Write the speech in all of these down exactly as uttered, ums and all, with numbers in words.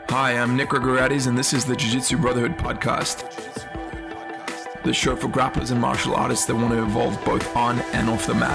Hi, I'm Nick Gregoriades, and this is the Jiu-Jitsu Brotherhood podcast, the show for grapplers and martial artists that want to evolve both on and off the mat.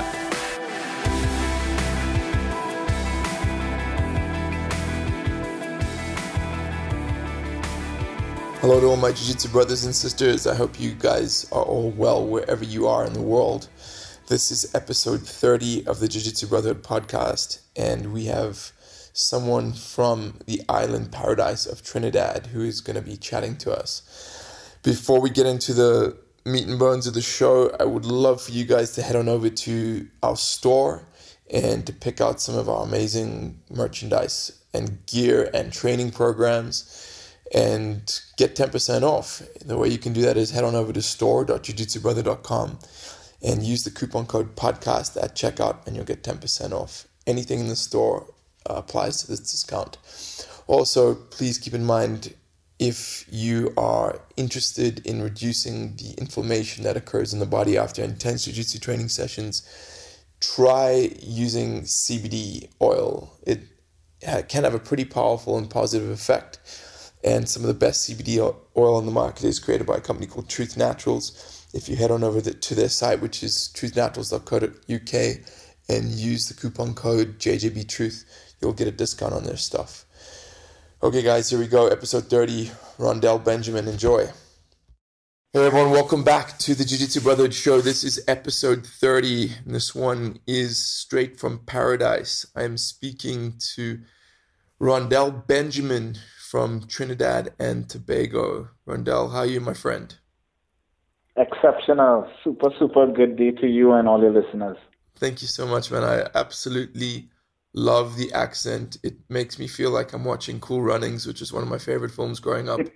Hello to all my Jiu-Jitsu brothers and sisters. I hope you guys are all well wherever you are in the world. This is episode thirty of the Jiu-Jitsu Brotherhood podcast, and we have someone from the island paradise of Trinidad who is going to be chatting to us. Before we get into the meat and bones of the show, I would love for you guys to head on over to our store and to pick out some of our amazing merchandise and gear and training programs and get ten percent off. The way you can do that is head on over to store dot jiu jitsu brother dot com and use the coupon code podcast at checkout, and you'll get ten percent off. Anything in the store Uh, applies to this discount. Also, please keep in mind, if you are interested in reducing the inflammation that occurs in the body after intense jiu-jitsu training sessions, try using C B D oil. It can have a pretty powerful and positive effect, and some of the best C B D oil on the market is created by a company called Truth Naturals. If you head on over to their site, which is truth naturals dot co dot U K, and use the coupon code J J B Truth, you'll get a discount on their stuff. Okay, guys, here we go. Episode thirty, Rondell Benjamin. Enjoy. Hey, everyone. Welcome back to the Jiu-Jitsu Brotherhood Show. This is episode thirty, and this one is straight from paradise. I am speaking to Rondell Benjamin from Trinidad and Tobago. Rondell, how are you, my friend? Exceptional. Super, super good day to you and all your listeners. Thank you so much, man. I absolutely love the accent. It makes me feel like I'm watching Cool Runnings, which is one of my favorite films growing up.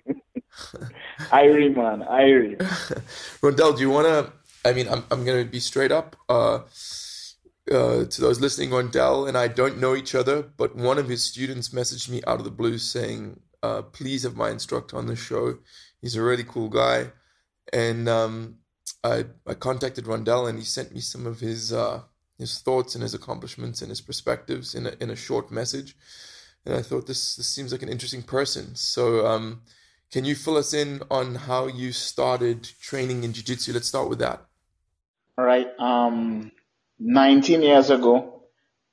Irie, man, Irie. Rondell, do you want to, I mean, I'm I'm going to be straight up. Uh, uh, to those listening, Rondell and I don't know each other, but one of his students messaged me out of the blue saying, uh, please have my instructor on the show. He's a really cool guy. And um, I, I contacted Rondell, and he sent me some of his uh, his thoughts and his accomplishments and his perspectives in a, in a short message. And I thought this, this seems like an interesting person. So um, can you fill us in on how you started training in jiu-jitsu? Let's start with that. All right. Um, nineteen years ago,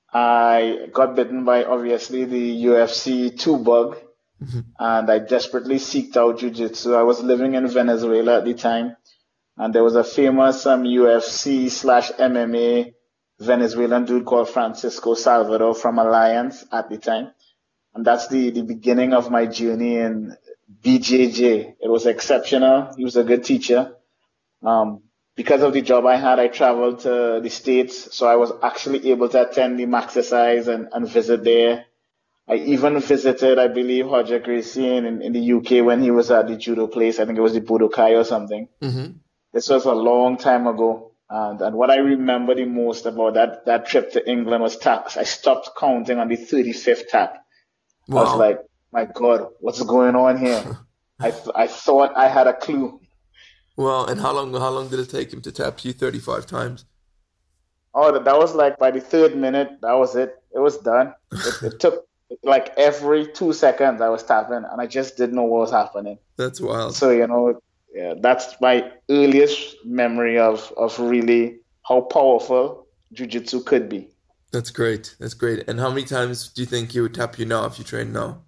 I got bitten by, obviously, the U F C two bug, mm-hmm. and I desperately seeked out jiu-jitsu. I was living in Venezuela at the time, and there was a famous um, U F C slash M M A Venezuelan dude called Francisco Salvador from Alliance at the time. And that's the, the beginning of my journey in B J J. It was exceptional. He was a good teacher. Um, because of the job I had, I traveled to the States, so I was actually able to attend the Maxercise and, and visit there. I even visited, I believe, Roger Gracie in, in the U K when he was at the judo place. I think it was the Budokai or something. Mm-hmm. This was a long time ago. And, and what I remember the most about that, that trip to England was taps. I stopped counting on the thirty-fifth tap. Wow. I was like, my God, what's going on here? I th- I thought I had a clue. Well, and how long how long did it take him to tap you thirty-five times? Oh, that, that was like by the third minute, that was it. It was done. It, it took like every two seconds I was tapping, and I just didn't know what was happening. That's wild. So, you know, yeah, that's my earliest memory of, of really how powerful jiu-jitsu could be. That's great. That's great. And how many times do you think you would tap you now if you train now?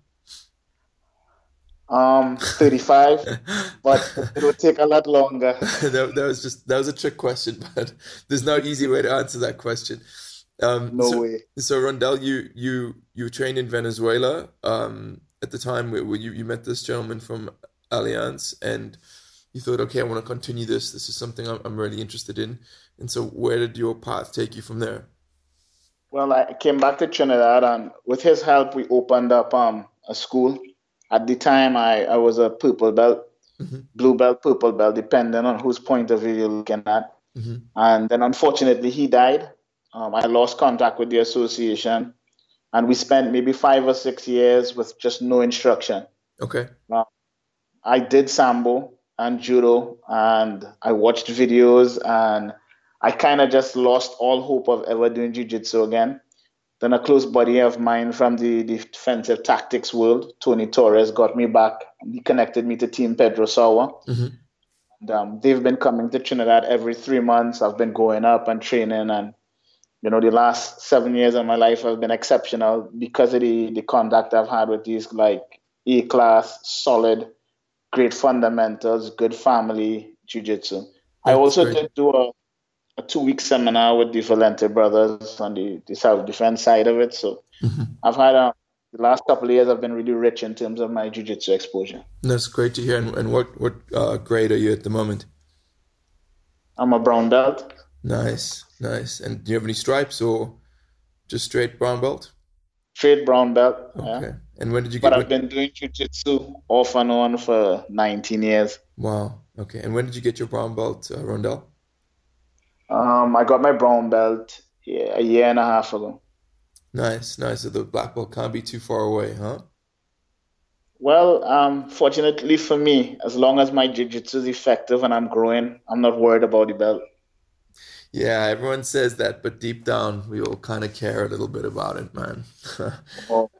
Um, thirty-five, but it would take a lot longer. that, that was just, that was a trick question, but there's no easy way to answer that question. Um, no so, way. So Rondell, you, you, you trained in Venezuela, um, at the time where you, you met this gentleman from Alliance, and you thought, okay, I want to continue this. This is something I'm, I'm really interested in. And so where did your path take you from there? Well, I came back to Trinidad, and with his help, we opened up um, a school. At the time, I, I was a purple belt, mm-hmm. blue belt, purple belt, depending on whose point of view you're looking at. Mm-hmm. And then, unfortunately, he died. Um, I lost contact with the association, and we spent maybe five or six years with just no instruction. Okay. Um, I did Sambo and judo, and I watched videos, and I kind of just lost all hope of ever doing jiu-jitsu again. Then a close buddy of mine from the defensive tactics world, Tony Torres, got me back. He connected me to Team Pedro Sawa. Mm-hmm. And, um, they've been coming to Trinidad every three months. I've been going up and training, and you know, the last seven years of my life have been exceptional because of the the contact I've had with these like A class, solid, great fundamentals, good family jiu-jitsu. I That's also great. did do a, a two-week seminar with the Valente brothers on the, the self-defense side of it. So Mm-hmm. I've had a, the last couple of years have been really rich in terms of my jiu-jitsu exposure. That's great to hear. And, and what what uh, grade are you at the moment? I'm a brown belt, Nice, nice. And do you have any stripes or just straight brown belt? straight brown belt, yeah. Okay. And when did you But get I've what? been doing jiu-jitsu off and on for nineteen years. Wow. Okay. And when did you get your brown belt, uh, Rondell? Um, I got my brown belt, yeah, a year and a half ago. Nice, nice. So the black belt can't be too far away, huh? Well, um, fortunately for me, as long as my jiu-jitsu is effective and I'm growing, I'm not worried about the belt. Yeah, everyone says that, but deep down, we all kind of care a little bit about it, man. Oh,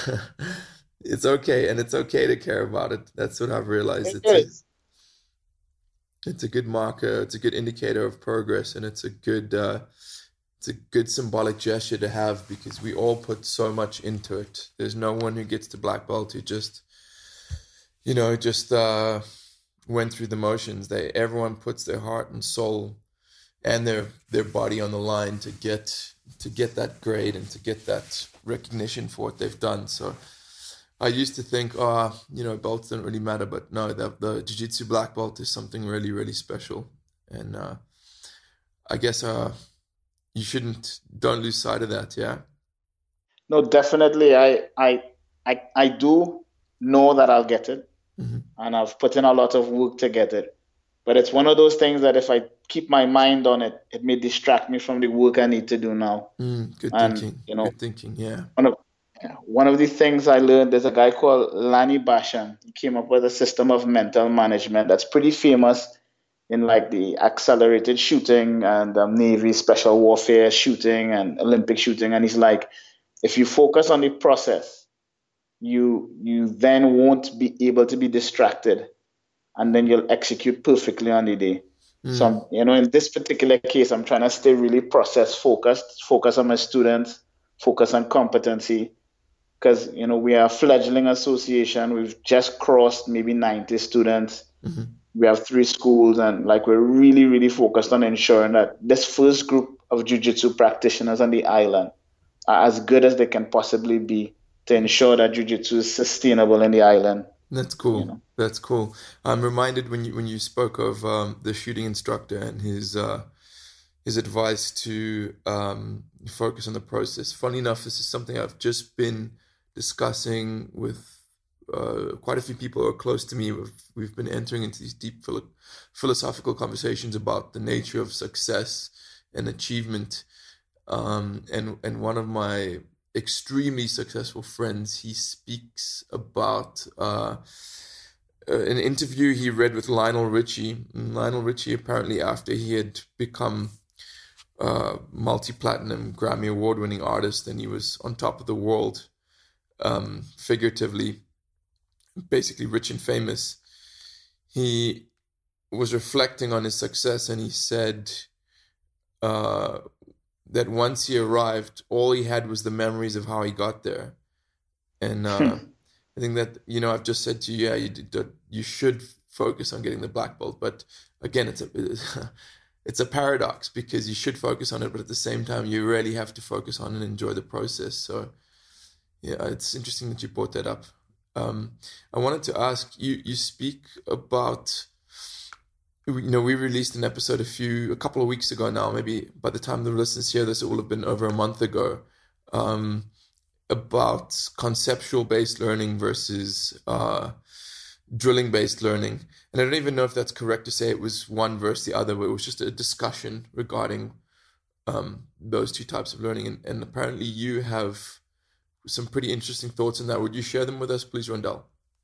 It's okay, and it's okay to care about it. That's what I've realized. it It's a is. it's a good marker, it's a good indicator of progress, and it's a good uh, it's a good symbolic gesture to have because we all put so much into it. There's no one who gets to black belt who just, you know, just uh, went through the motions. They everyone puts their heart and soul and their their body on the line to get to get that grade and to get that recognition for what they've done. So I used to think, oh, you know, belts don't really matter, but no, the the jiu-jitsu black belt is something really, really special. And uh, I guess uh, you shouldn't don't lose sight of that. Yeah. No, definitely. I, I, I, I do know that I'll get it, Hmm. and I've put in a lot of work to get it. But it's one of those things that if I keep my mind on it, it may distract me from the work I need to do now. Mm, good And thinking. you know, Good thinking. Yeah. one of yeah, one of the things I learned, there's a guy called Lani Bashan. He came up with a system of mental management that's pretty famous in like the accelerated shooting and um, Navy special warfare shooting and Olympic shooting. And he's like, if you focus on the process, you you then won't be able to be distracted, and then you'll execute perfectly on the day. So, Mm, I'm- you know, in this particular case, I'm trying to stay really process focused, focus on my students, focus on competency, because you know we are a fledgling association. We've just crossed maybe ninety students. hmm. We have three schools, and like we're really, really focused on ensuring that this first group of jiu-jitsu practitioners on the island are as good as they can possibly be to ensure that jiu-jitsu is sustainable in the island. That's You cool. know, That's cool. I'm reminded when you when you spoke of um, the shooting instructor and his uh, his advice to um, focus on the process. Funny enough, this is something I've just been discussing with uh, quite a few people who are close to me. We've, we've been entering into these deep philo- philosophical conversations about the nature of success and achievement. Um, and and one of my extremely successful friends, he speaks about uh, uh, an interview he read with Lionel Richie. And Lionel Richie, apparently, after he had become uh, multi-platinum Grammy award-winning artist and he was on top of the world, um, figuratively, basically rich and famous, he was reflecting on his success and he said uh, that once he arrived, all he had was the memories of how he got there. And uh, I think that, you know, I've just said to you, yeah, you did, you should focus on getting the black belt, but again, it's a it's a paradox because you should focus on it, but at the same time, you really have to focus on and enjoy the process. So yeah, it's interesting that you brought that up. Um, I wanted to ask you. You speak about, you know, we released an episode a few, a couple of weeks ago now. Maybe by the time the listeners hear this, it will have been over a month ago. Um, about conceptual based learning versus uh, drilling based learning. And I don't even know if that's correct to say it was one versus the other, but it was just a discussion regarding um, those two types of learning. And, and apparently you have some pretty interesting thoughts on that. Would you share them with us, please, Rondell?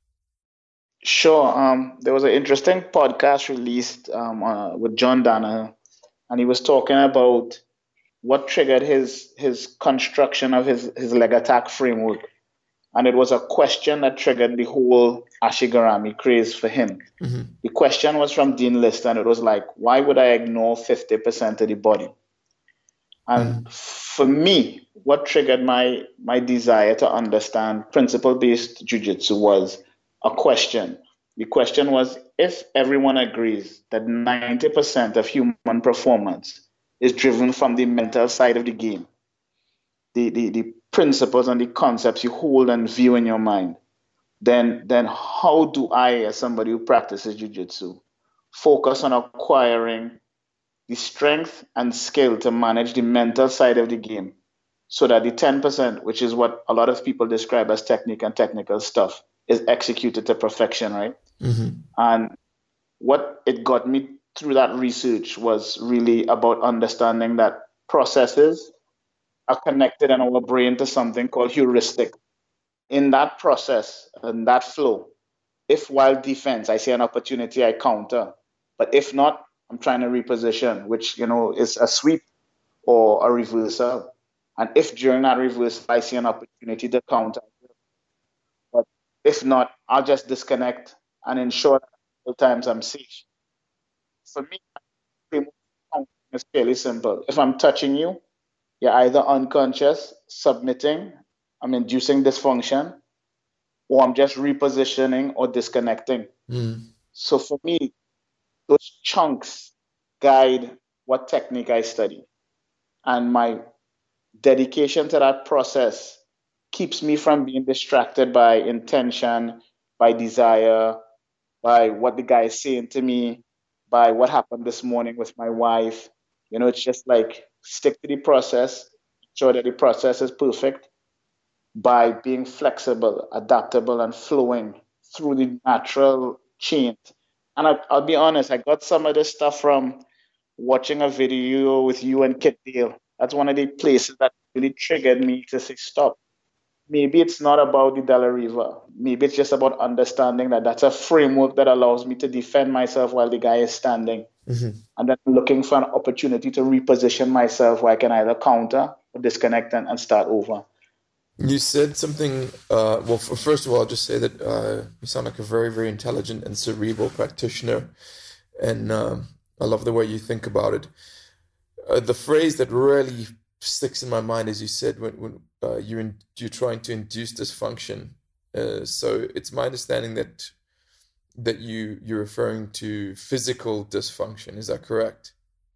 sure. Um, there was an interesting podcast released um, uh, with John Danaher, and he was talking about what triggered his his construction of his, his leg attack framework. And it was a question that triggered the whole Ashigarami craze for him. Mm-hmm. The question was from Dean Lister, and it was like, why would I ignore fifty percent of the body? And Mm-hmm. for me, what triggered my my desire to understand principle-based jiu-jitsu was a question. The question was, if everyone agrees that ninety percent of human performance is driven from the mental side of the game, the, the, the principles and the concepts you hold and view in your mind, then then how do I, as somebody who practices jiu-jitsu, focus on acquiring the strength and skill to manage the mental side of the game so that the ten percent, which is what a lot of people describe as technique and technical stuff, is executed to perfection, right? Mm-hmm. And what it got me through that research was really about understanding that processes are connected in our brain to something called heuristic. In that process and that flow, if while defense I see an opportunity, I counter. But if not, I'm trying to reposition, which you know is a sweep or a reversal. And if during that reversal I see an opportunity to counter, but if not, I'll just disconnect and ensure that at all times I'm safe. For me, it's fairly simple. If I'm touching you, you're either unconscious, submitting, I'm inducing dysfunction, or I'm just repositioning or disconnecting. Mm-hmm. So for me, those chunks guide what technique I study. And my dedication to that process keeps me from being distracted by intention, by desire, by what the guy is saying to me, by what happened this morning with my wife. You know, it's just like stick to the process, ensure that the process is perfect by being flexible, adaptable, and flowing through the natural change. And I, I'll be honest, I got some of this stuff from watching a video with you and Kit Dale. That's one of the places that really triggered me to say, stop. Maybe it's not about the Della Riva. Maybe it's just about understanding that that's a framework that allows me to defend myself while the guy is standing. Mm-hmm. And then looking for an opportunity to reposition myself where I can either counter or disconnect and, and start over. You said something, uh, well, f- first of all, I'll just say that uh, you sound like a very, very intelligent and cerebral practitioner, and um, I love the way you think about it. Uh, the phrase that really sticks in my mind is you said when, when uh, you're, in, you're trying to induce dysfunction. Uh, so it's my understanding that that you, you're referring to physical dysfunction. Is that correct?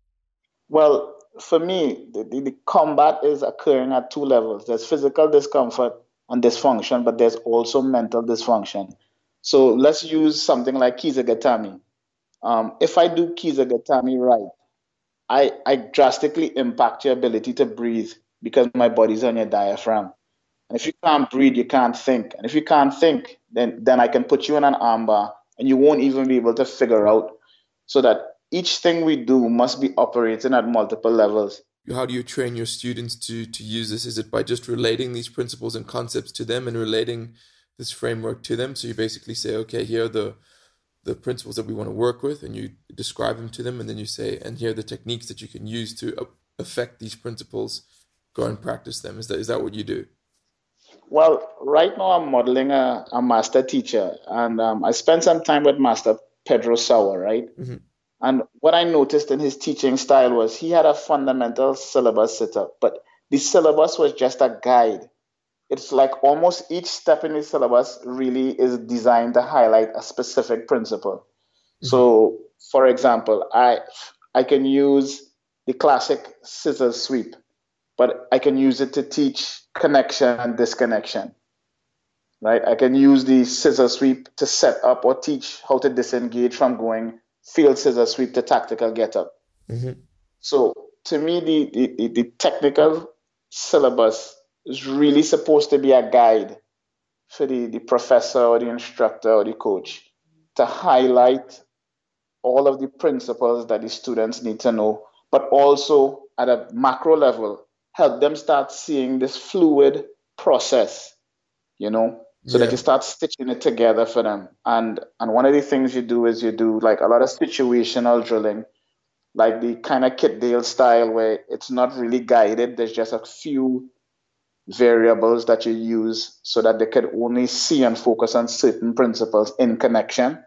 Well, for me, the, the, the combat is occurring at two levels. There's physical discomfort and dysfunction, but there's also mental dysfunction. So let's use something like Kizagatami. Um, if I do Kizagatami right, I, I drastically impact your ability to breathe because my body's on your diaphragm. And if you can't breathe, you can't think. And if you can't think, then, then I can put you in an armbar and you won't even be able to figure out so that each thing we do must be operating at multiple levels. How do you train your students to to use this? Is it by just relating these principles and concepts to them and relating this framework to them? So you basically say, okay, here are the the principles that we want to work with, and you describe them to them, and then you say, and here are the techniques that you can use to affect these principles. Go and practice them. Is that is that what you do? Well, right now I'm modeling a, a master teacher, and um, I spent some time with Master Pedro Sauer, right? Mm-hmm. And what I noticed in his teaching style was he had a fundamental syllabus set up, but the syllabus was just a guide. It's like almost each step in the syllabus really is designed to highlight a specific principle. Mm-hmm. So, for example, I I can use the classic scissors sweep, but I can use it to teach connection and disconnection, right? I can use the scissor sweep to set up or teach how to disengage from going field scissor sweep to tactical get up. Mm-hmm. So to me, the, the, the technical syllabus is really supposed to be a guide for the, the professor or the instructor or the coach to highlight all of the principles that the students need to know, but also at a macro level, help them start seeing this fluid process, you know, so that Yeah. you start stitching it together for them. And and one of the things you do is you do like a lot of situational drilling like the kind of Kit Dale style where it's not really guided. There's just a few variables that you use so that they could only see and focus on certain principles in connection.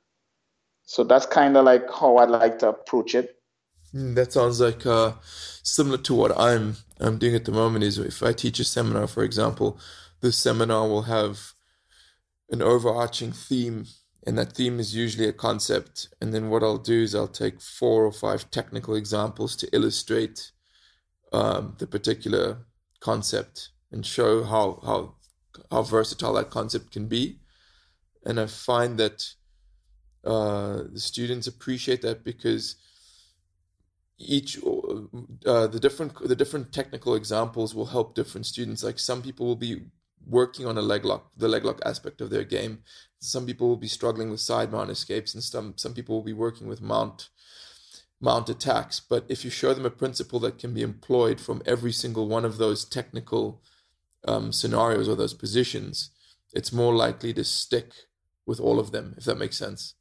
So that's kind of like how I'd like to approach it. Mm, That sounds like uh, similar to what I'm I'm doing at the moment. Is if I teach a seminar, for example, this seminar will have an overarching theme, and that theme is usually a concept. And then what I'll do is I'll take four or five technical examples to illustrate um, the particular concept and show how how how versatile that concept can be. And I find that uh, the students appreciate that because each uh, the different the different technical examples will help different students. Like some people will be working on a leg lock, the leg lock aspect of their game. Some people will be struggling with side mount escapes, and some some people will be working with mount mount attacks. But if you show them a principle that can be employed from every single one of those technical um, scenarios or those positions, it's more likely to stick with all of them, if that makes sense.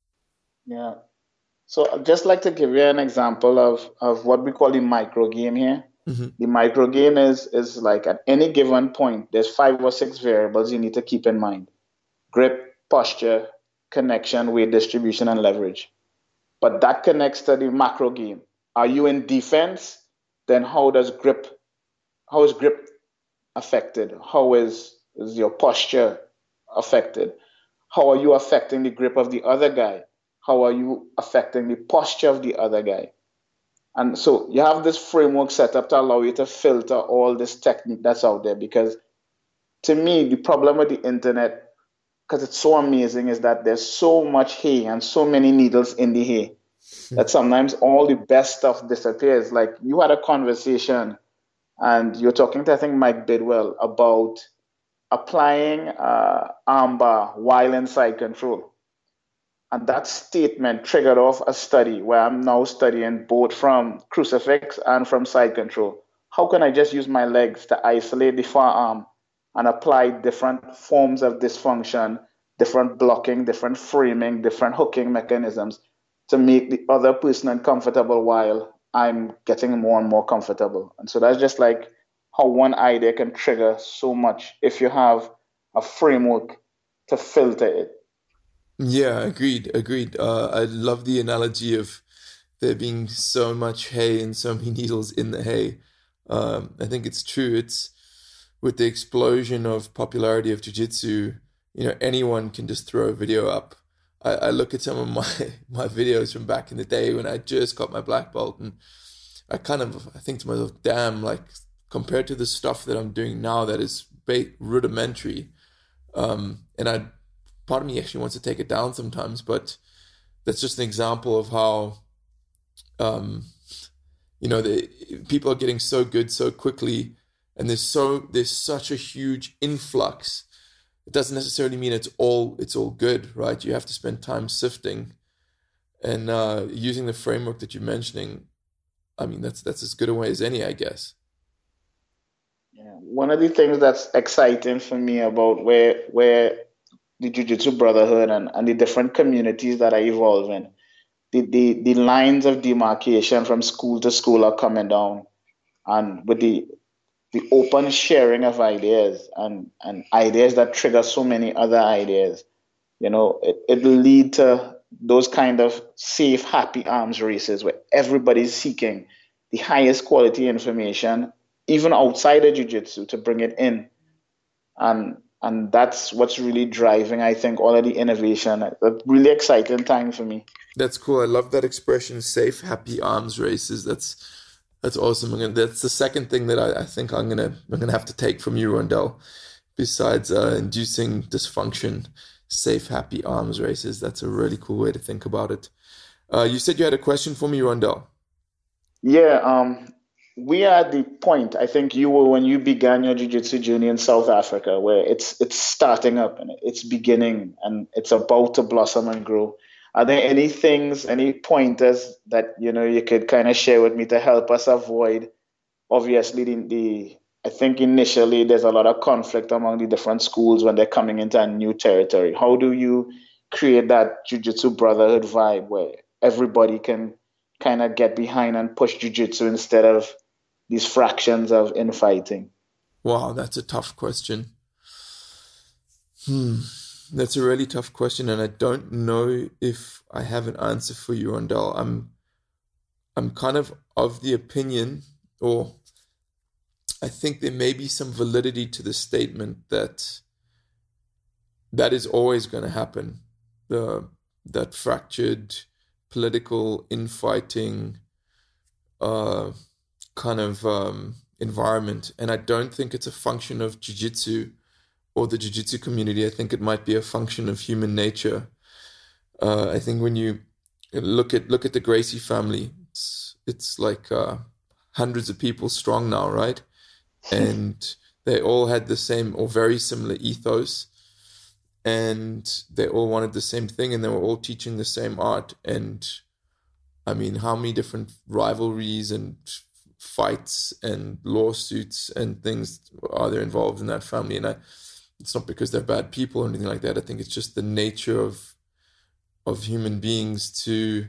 Yeah. So I'd just like to give you an example of, of what we call the micro game here. hmm The micro game is is like at any given point, there's five or six variables you need to keep in mind. Grip, posture, connection, weight distribution, and leverage. But that connects to the macro game. Are you in defense? Then how does grip how is grip affected? How is, is your posture affected? How are you affecting the grip of the other guy? How are you affecting the posture of the other guy? And so you have this framework set up to allow you to filter all this technique that's out there. Because to me, the problem with the internet, because it's so amazing, is that there's so much hay and so many needles in the hay that sometimes all the best stuff disappears. Like you had a conversation and you're talking to, I think, Mike Bidwell about applying uh, armbar while in side control. And that statement triggered off a study where I'm now studying both from crucifix and from side control. How can I just use my legs to isolate the forearm and apply different forms of dysfunction, different blocking, different framing, different hooking mechanisms to make the other person uncomfortable while I'm getting more and more comfortable? And so that's just like how one idea can trigger so much if you have a framework to filter it. Yeah, agreed, agreed. Uh, I love the analogy of there being so much hay and so many needles in the hay. Um, I think it's true. It's with the explosion of popularity of jiu-jitsu, you know, anyone can just throw a video up. I, I look at some of my my videos from back in the day when I just got my black belt, and I kind of I think to myself, damn, like compared to the stuff that I'm doing now that is ba rudimentary, um, and I part of me actually wants to take it down sometimes, but that's just an example of how um, you know the people are getting so good so quickly, and there's so there's such a huge influx. It doesn't necessarily mean it's all it's all good, right? You have to spend time sifting and uh, using the framework that you're mentioning. I mean, that's that's as good a way as any, I guess. Yeah. One of the things that's exciting for me about where where the Jiu Jitsu Brotherhood and, and the different communities that are evolving, the, the, the lines of demarcation from school to school are coming down. And with the the open sharing of ideas and, and ideas that trigger so many other ideas, you know, it, it'll lead to those kind of safe, happy arms races where everybody's seeking the highest quality information, even outside of jiu-jitsu, to bring it in. And and that's what's really driving, I think, all of the innovation. A really exciting time for me. That's cool. I love that expression, safe, happy arms races. That's that's awesome. I'm gonna, that's the second thing that I, I think I'm gonna I'm gonna have to take from you, Rondell. Besides uh, inducing dysfunction, safe, happy arms races. That's a really cool way to think about it. Uh, you said you had a question for me, Rondell. Yeah, um, we are at the point, I think you were when you began your jiu-jitsu journey in South Africa, where it's it's starting up and it's beginning and it's about to blossom and grow. Are there any things, any pointers that you know you could kind of share with me to help us avoid? Obviously, the, the I think initially there's a lot of conflict among the different schools when they're coming into a new territory. How do you create that jiu-jitsu brotherhood vibe where everybody can kind of get behind and push jiu-jitsu instead of these fractions of infighting? Wow, that's a tough question. Hmm. That's a really tough question, and I don't know if I have an answer for you, Rondell. I'm I'm kind of of the opinion, or I think there may be some validity to the statement that that is always going to happen. The that fractured political infighting uh, kind of um, environment, and I don't think it's a function of jiu-jitsu or the jiu-jitsu community. I think it might be a function of human nature. Uh, I think when you look at look at the Gracie family, it's it's like uh, hundreds of people strong now, right? And they all had the same or very similar ethos, and they all wanted the same thing, and they were all teaching the same art. And I mean, how many different rivalries and fights and lawsuits and things are there involved in that family? And I, it's not because they're bad people or anything like that. I think it's just the nature of of human beings to,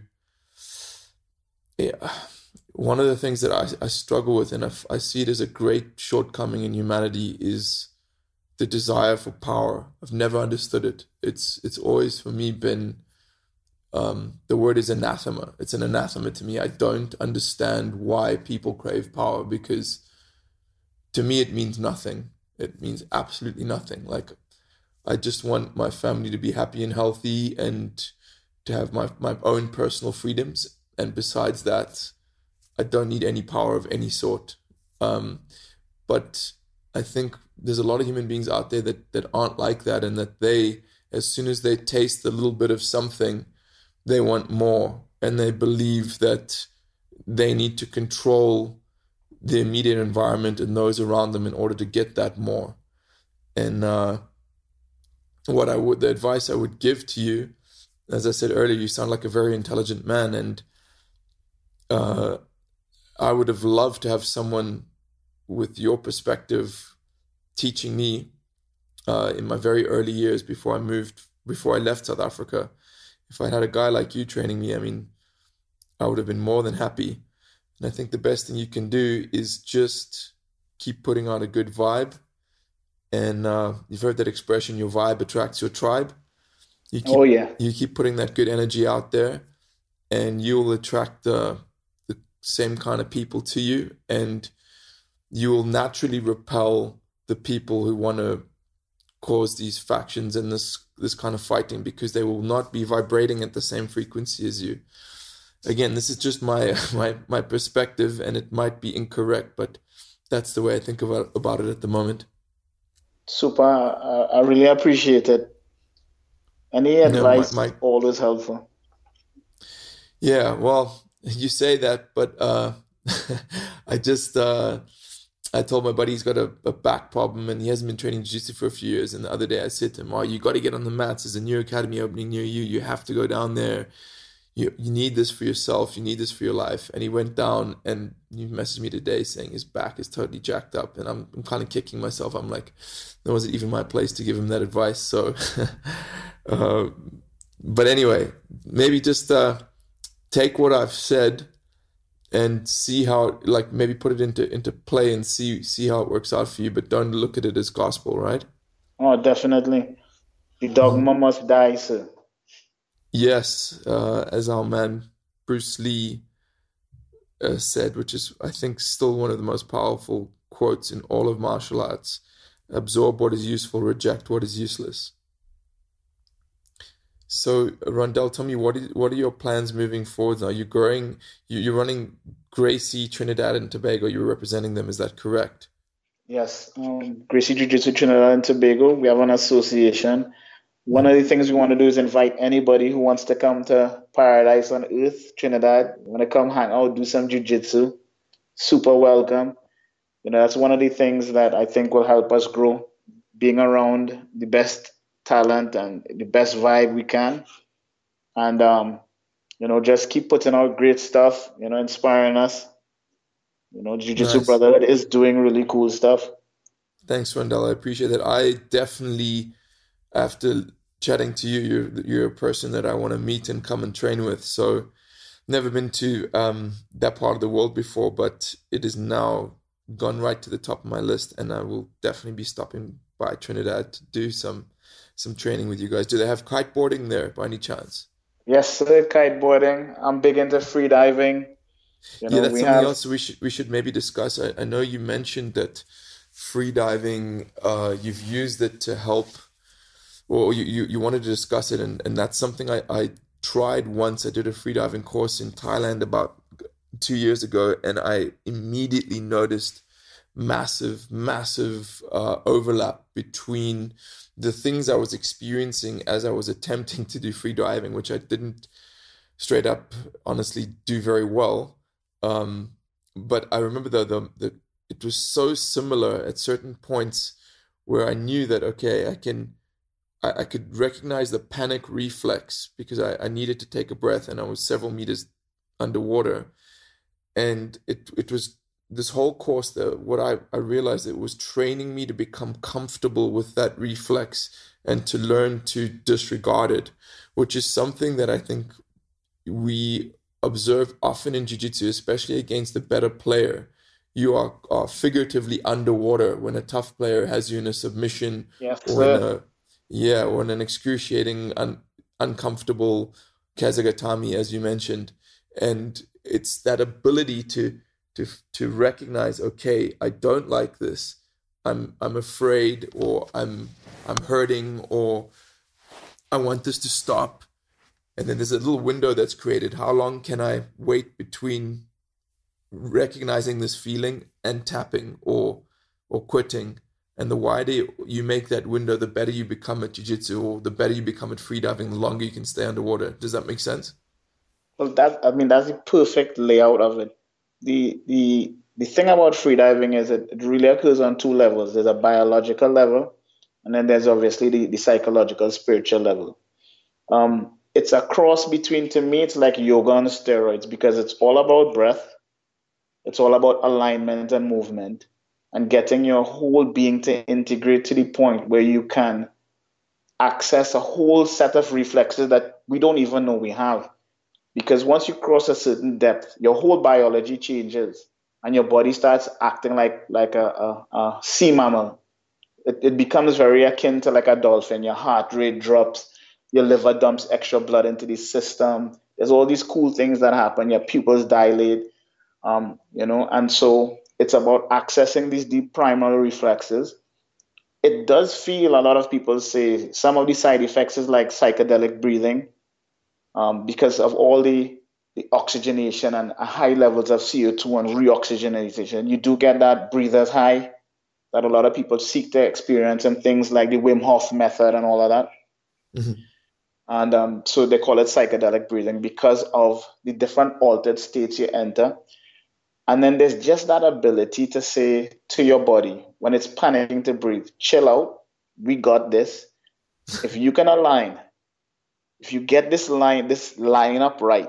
yeah. One of the things that I, I struggle with, and I, I see it as a great shortcoming in humanity, is the desire for power. I've never understood it. It's it's always for me been, um, the word is anathema. It's an anathema to me. I don't understand why people crave power, because to me it means nothing. It means absolutely nothing. Like, I just want my family to be happy and healthy and to have my, my own personal freedoms. And besides that, I don't need any power of any sort. Um, but I think there's a lot of human beings out there that, that aren't like that, and that they, as soon as they taste a little bit of something, they want more, and they believe that they need to control the immediate environment and those around them in order to get that more. And uh, what I would, the advice I would give to you, as I said earlier, you sound like a very intelligent man, and uh, I would have loved to have someone with your perspective teaching me uh, in my very early years before I moved, before I left South Africa. If I had a guy like you training me, I mean, I would have been more than happy. And I think the best thing you can do is just keep putting out a good vibe. And uh, you've heard that expression, your vibe attracts your tribe. You keep, Oh, yeah. You keep putting that good energy out there, and you'll attract the, the same kind of people to you, and you will naturally repel the people who want to cause these factions and this this kind of fighting, because they will not be vibrating at the same frequency as you. Again, this is just my my my perspective, and it might be incorrect, but that's the way I think about about it at the moment. Super. Uh, I really appreciate it. Any No, my, advice my always helpful. Yeah, well, you say that, but uh, I just uh, I told my buddy he's got a, a back problem and he hasn't been training jiu-jitsu for a few years. And the other day I said to him, "Oh, you got to get on the mats. There's a new academy opening near you. You have to go down there. You you need this for yourself. You need this for your life." And he went down, and he messaged me today saying his back is totally jacked up. And I'm I'm kind of kicking myself. I'm like, that wasn't even my place to give him that advice. So, uh, but anyway, maybe just uh, take what I've said and see how, like, maybe put it into into play and see see how it works out for you. But don't look at it as gospel, right? Oh, definitely. The dogma Mhm. must die, sir. Yes, uh, as our man Bruce Lee uh, said, which is, I think, still one of the most powerful quotes in all of martial arts: absorb what is useful, reject what is useless. So, Rondell, tell me, what is what are your plans moving forward now? You're growing, you, you're running Gracie, Trinidad and Tobago. You're representing them, is that correct? Yes. Um, Gracie Jiu-Jitsu Trinidad and Tobago. We have an association. One of Mhm. the things we want to do is invite anybody who wants to come to Paradise on Earth, Trinidad. You want to come hang out, do some jiu-jitsu. Super welcome. You know, that's one of the things that I think will help us grow, being around the best talent and the best vibe we can. And, um, you know, just keep putting out great stuff, you know, inspiring us. You know, Jiu Jitsu Nice. Brotherhood is doing really cool stuff. Thanks, Rondell. I appreciate that. I definitely, after chatting to you, you're you're a person that I want to meet and come and train with. So never been to um, that part of the world before, but it is now gone right to the top of my list, and I will definitely be stopping by Trinidad to do some some training with you guys. Do they have kiteboarding there by any chance? Yes, sir, kiteboarding. I'm big into free diving. You Yeah, know, that's we something have, else we should we should maybe discuss. I, I know you mentioned that free diving, uh, you've used it to help, or you, you, you wanted to discuss it, and, and that's something I, I tried once. I did a free diving course in Thailand about two years ago, and I immediately noticed massive, massive uh, overlap between the things I was experiencing as I was attempting to do free diving, which I didn't straight up honestly do very well. Um, but I remember the, the the it was so similar at certain points where I knew that okay, I can I, I could recognize the panic reflex because I, I needed to take a breath and I was several meters underwater. And it it was this whole course that what I, I realized it was training me to become comfortable with that reflex and to learn to disregard it, which is something that I think we observe often in jiu-jitsu, especially against the better player. You are, are figuratively underwater when a tough player has you in a submission yes, or in sir. a yeah, or in an excruciating un, uncomfortable kazagatami, as you mentioned. And it's that ability to to to recognize, okay, I don't like this. I'm I'm afraid, or I'm I'm hurting, or I want this to stop, and then there's a little window that's created. How long can I wait between recognizing this feeling and tapping or or quitting? And the wider you make that window, the better you become at jiu-jitsu, or the better you become at freediving, the longer you can stay underwater. Does that make sense? Well, that I mean, that's the perfect layout of it. The the the thing about freediving is it, it really occurs on two levels. There's a biological level, and then there's obviously the, the psychological, spiritual level. Um, it's a cross between, to me, it's like yoga on steroids because it's all about breath, it's all about alignment and movement, and getting your whole being to integrate to the point where you can access a whole set of reflexes that we don't even know we have. Because once you cross a certain depth, your whole biology changes and your body starts acting like like a, a, a sea mammal. It, it becomes very akin to like a dolphin. Your heart rate drops, your liver dumps extra blood into the system. There's all these cool things that happen. Your pupils dilate, um, you know, and so it's about accessing these deep primal reflexes. It does feel, a lot of people say some of the side effects is like psychedelic breathing, um, because of all the the oxygenation and high levels of C O two and reoxygenation. You do get that breather's high that a lot of people seek to experience, and things like the Wim Hof method and all of that. Mm-hmm. And um, so they call it psychedelic breathing because of the different altered states you enter. And then there's just that ability to say to your body when it's panicking to breathe, chill out, we got this. If you can align, if you get this line, this line up right,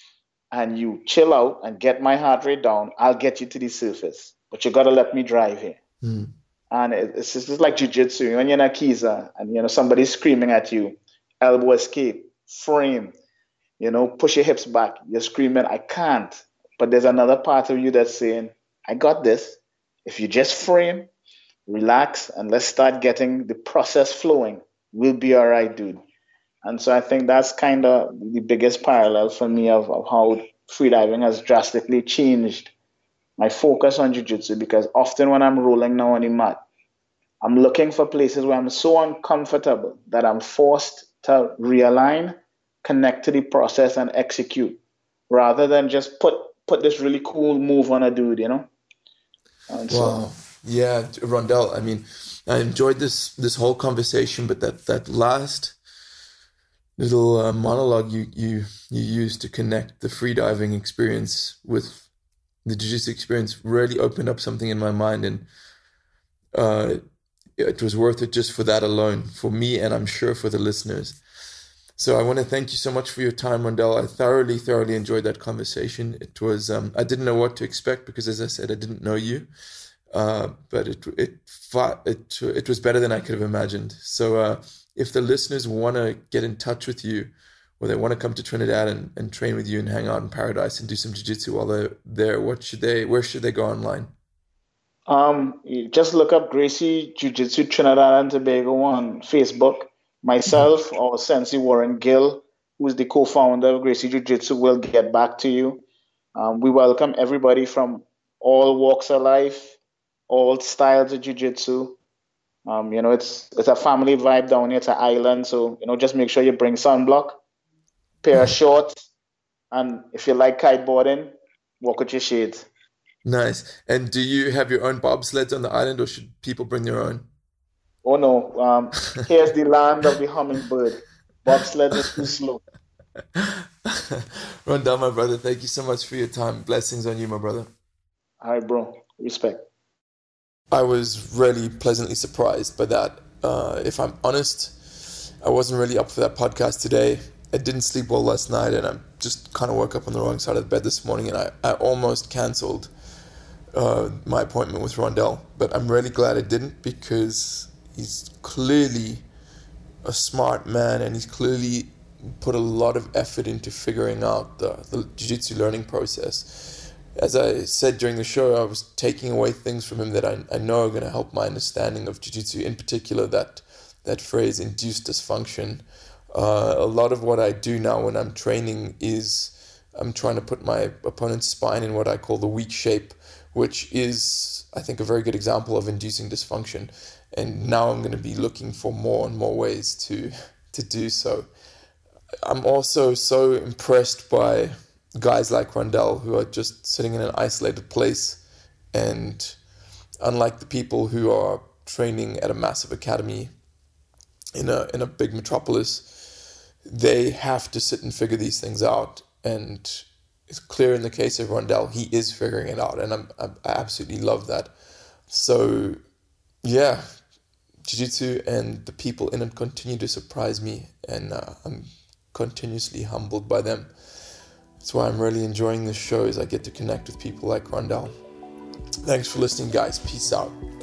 and you chill out and get my heart rate down, I'll get you to the surface. But you gotta let me drive here. Mm. And it's just like jujitsu. When you're in a Kiza and you know somebody's screaming at you, elbow escape, frame, you know, push your hips back. You're screaming, I can't. But there's another part of you that's saying, I got this. If you just frame, relax, and let's start getting the process flowing, we'll be all right, dude. And so I think that's kind of the biggest parallel for me of, of how freediving has drastically changed my focus on jiu-jitsu, because often when I'm rolling now on the mat, I'm looking for places where I'm so uncomfortable that I'm forced to realign, connect to the process, and execute, rather than just put put this really cool move on a dude, you know. And so, Wow. Yeah, Rondell, I mean, I enjoyed this this whole conversation, but that that last little uh, monologue you you you used to connect the freediving experience with the jiu-jitsu experience really opened up something in my mind, and uh, it was worth it just for that alone, for me, and I'm sure for the listeners. So I want to thank you so much for your time, Rondell. I thoroughly, thoroughly enjoyed that conversation. It was um, I didn't know what to expect because, as I said, I didn't know you. Uh, but it it it it was better than I could have imagined. So uh, if the listeners want to get in touch with you, or they want to come to Trinidad and, and train with you and hang out in paradise and do some jiu-jitsu while they're there, what should they, where should they go online? Um, you just look up Gracie Jiu-Jitsu Trinidad and Tobago on Facebook. Mhm. Myself or Sensei Warren Gill, who is the co-founder of Gracie Jiu-Jitsu, will get back to you. Um, we welcome everybody from all walks of life, all styles of jiu-jitsu. Um, you know, it's it's a family vibe down here. It's an island, so you know, just make sure you bring sunblock, pair of shorts, and if you like kiteboarding, walk with your shades. Nice. And do you have your own bobsleds on the island, or should people bring their own? Oh no, um, here's the land of the hummingbird. Bobsleds is too slow. Rondell, my brother, thank you so much for your time. Blessings on you, my brother. All right, bro. Respect. I was really pleasantly surprised by that. Uh, if I'm honest, I wasn't really up for that podcast today. I didn't sleep well last night, and I just kind of woke up on the wrong side of the bed this morning, and I, I almost cancelled uh, my appointment with Rondell. But I'm really glad I didn't, because he's clearly a smart man, and he's clearly put a lot of effort into figuring out the, the jiu-jitsu learning process. As I said during the show, I was taking away things from him that I, I know are going to help my understanding of jiu-jitsu, in particular that that phrase, induced dysfunction. Uh, a lot of what I do now when I'm training is I'm trying to put my opponent's spine in what I call the weak shape, which is, I think, a very good example of inducing dysfunction. And now I'm going to be looking for more and more ways to to do so. I'm also so impressed by guys like Rondell, who are just sitting in an isolated place, and unlike the people who are training at a massive academy in a in a big metropolis, they have to sit and figure these things out. And it's clear in the case of Rondell, he is figuring it out, and I'm, I absolutely love that. So yeah, Jiu-Jitsu and the people in it continue to surprise me, and uh, I'm continuously humbled by them. That's why I'm really enjoying this show, is I get to connect with people like Rondell. Thanks for listening, guys. Peace out.